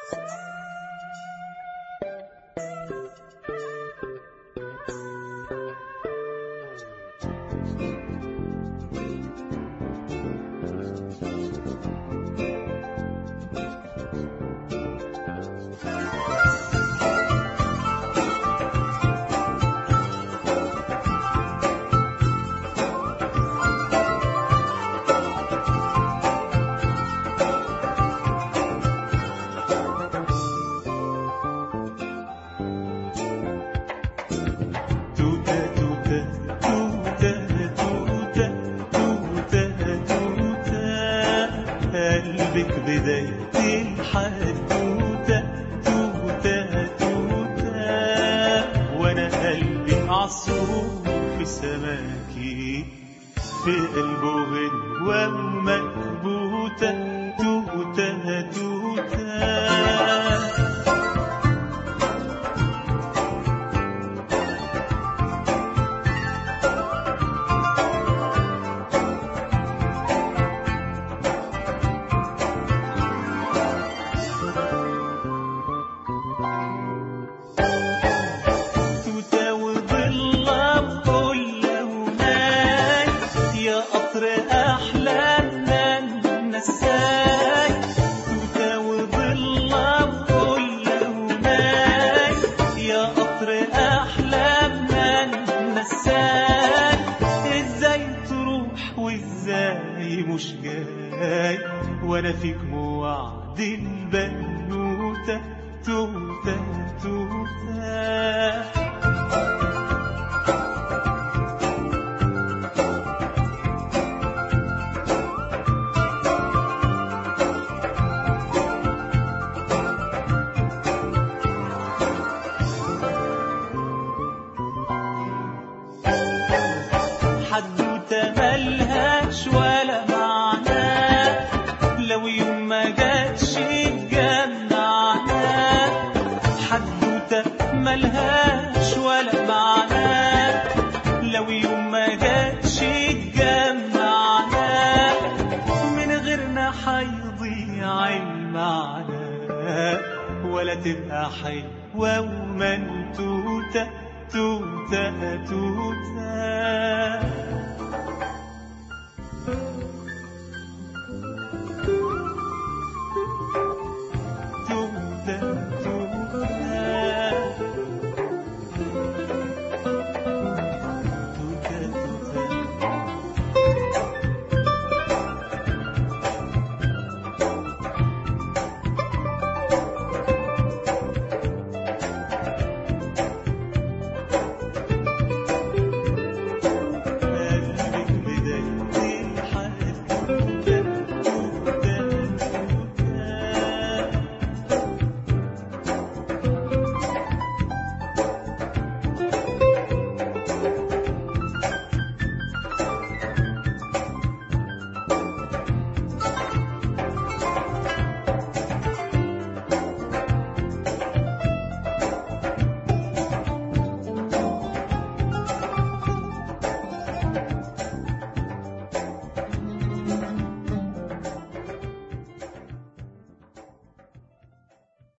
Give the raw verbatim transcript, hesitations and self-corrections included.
قلبك بداية الحدوتة توتة توتة، وانا قلبي عصفور في سماكي في قلبه غنوة مكبوتة توتة توتة. وازاي مش جاي وانا فيك موعد البنوتة توتة توتة. حدوتة ملهاش ولا معنى لو يوم ما جاتش تجمعنا، حدوتة ملهاش ولا معنى لو يوم ما جاتش تجمعنا، من غيرنا حيضيع المعنى ولا تبقى حلوة ومنتوتة توتة توتة.